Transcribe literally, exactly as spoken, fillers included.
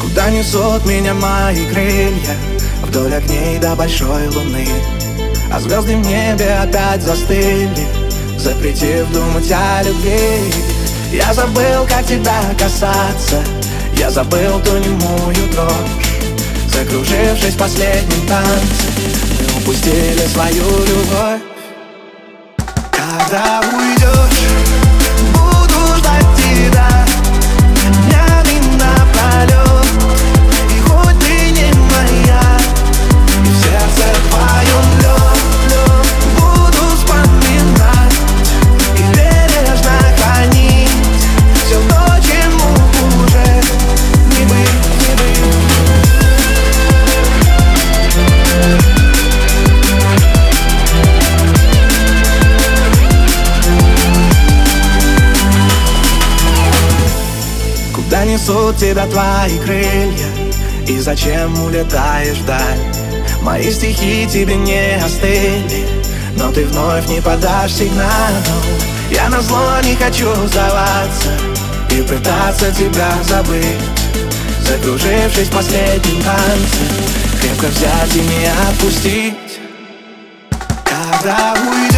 Куда несут меня мои крылья? Вдоль огней до большой луны. А звезды в небе опять застыли, запретив думать о любви. Я забыл, как тебя касаться, я забыл ту немую дрожь. Закружившись в последнем танце, мы упустили свою любовь. Когда уйдешь, буду ждать тебя днями напролет. И хоть ты не моя, и в сердце твоем лед, лед, буду вспоминать и бережно хранить все то, чему уже не быть, не быть. Куда несут тебя твои крылья? И зачем улетаешь вдаль? Мои стихи тебе не остыли, но ты вновь не подашь сигнал. Я назло не хочу сдаваться и пытаться тебя забыть, закружившись в последнем танце, крепко взять и не отпустить. Когда уйдешь,